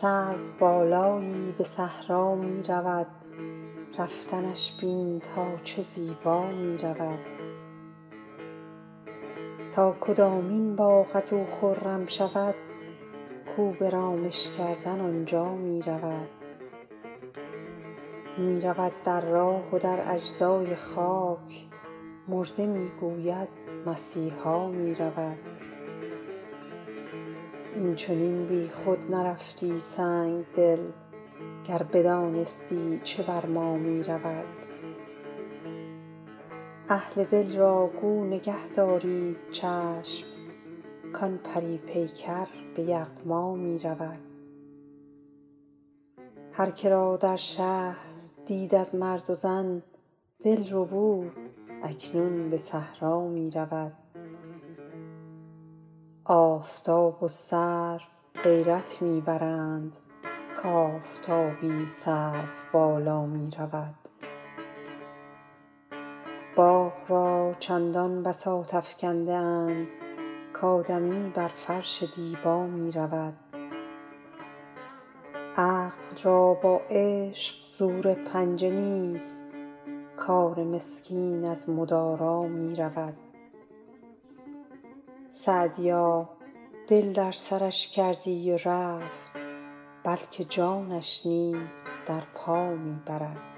سرو بالایی به صحرا می رود، رفتنش بین تا چه زیبا می رود. تا کدامین باغ از او خرم شود، کو به رامش کردن آنجا می رود. می رود در راه و در اجزای خاک، مرده می گوید مسیحا می رود. این چنین بی خود نرفتی سنگ دل، گر بدانستی چه بر ما می رود. اهل دل را گو نگه دارید چشم، کان پری پیکر به یغما می رود. هر که را در شهر دید از مرد و زن، دل ربود اکنون به صحرا می رود. آفتاب و سرو غیرت می برند، کآفتابی سروبالا می رود. باغ را چندان بساط افکنده اند، کآدمی بر فرش دیبا می رود. عقل را با عشق زور پنجه نیست، کار مسکین از مدارا می رود. سعدیا دل در سرش کردی و رفت، بلکه جانش نیز در پا می برد.